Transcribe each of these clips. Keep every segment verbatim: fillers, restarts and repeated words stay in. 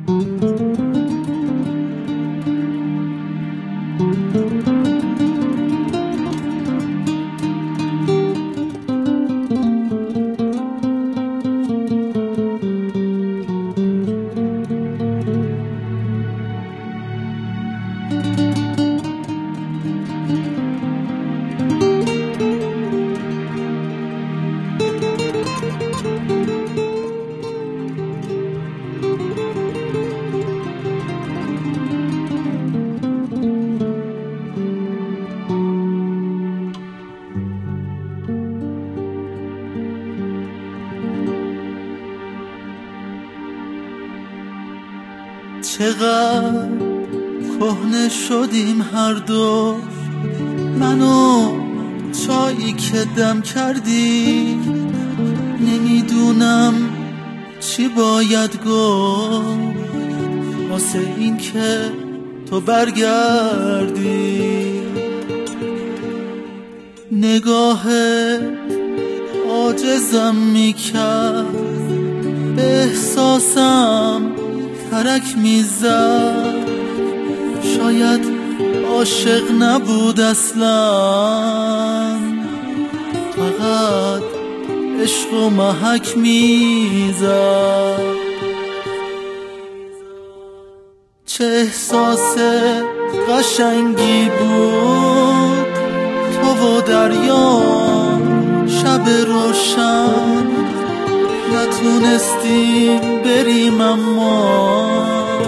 چقدر کهنه شدیم هر دو، منو چایی که دم کردی، نمیدونم چی باید گفت واسه این که تو برگردی. نگاهت عاجزم میکرد، به احساسم ترک میزد، شاید عاشق نبود اصلا، فقط عشق و محک میزد. چه احساس قشنگی بود تو و دریا شب روشن، نتونستیم بریم اما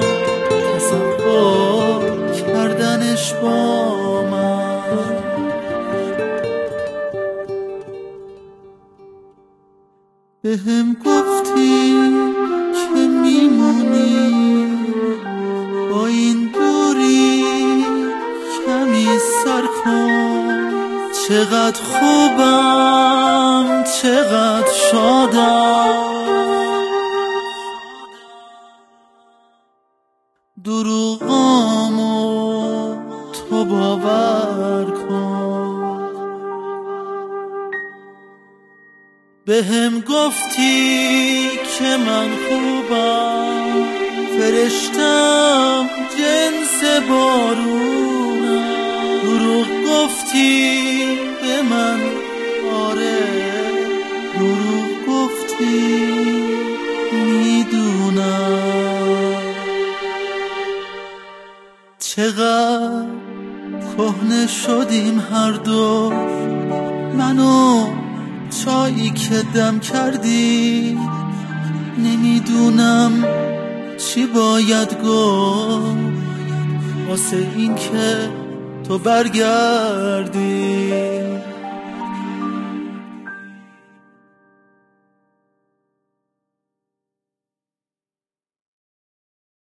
تصور کردنش با من. بهم گفتی که میمونی، با این دوری کمی سر کن. چقدر خوبم، چقدر شادم، دروغامو تو باور کن. بهم گفتی که من خوبم، فرشتم جنس بارونم، دروغ گفتی به من، آره دروغ گفتی میدونم. چقدر کهنه شدیم هر دو، منو چایی که دم کردی، نمیدونم چی باید گفت واسه این که تو برگردی.